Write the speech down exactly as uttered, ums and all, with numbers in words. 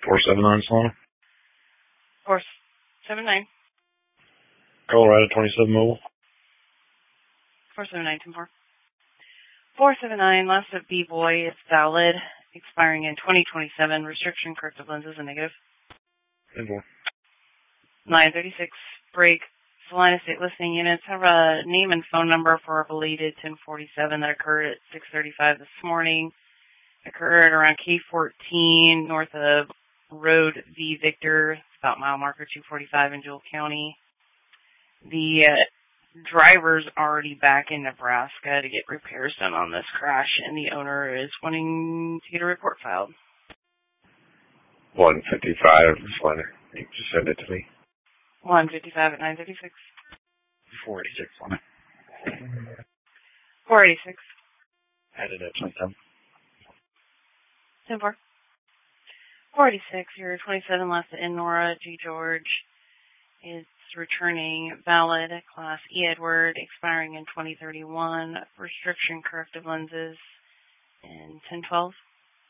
four seven nine Solana. four seven nine. Colorado twenty-seven Mobile. four seven nine two four. four seven nine, last at B-Boy, it's valid, expiring in twenty twenty-seven. Restriction, corrective lenses, and negative. ten four. nine thirty-six, break. Salina State listening units have a name and phone number for a belated ten forty-seven that occurred at six thirty-five this morning. Occurred around K fourteen, north of Road V Victor, about mile marker two forty-five in Jewell County. The uh, driver's already back in Nebraska to get repairs done on this crash, and the owner is wanting to get a report filed. one fifty-five, Solana. You just send it to me. one fifty-five at nine thirty-six. four eighty-six, Solana. four eighty-six. Added at twenty-seven. ten four. four eighty-six, you're twenty-seven left in Nora G. George. It's returning valid, class E. Edward, expiring in twenty thirty-one. Restriction, corrective lenses, in ten twelve.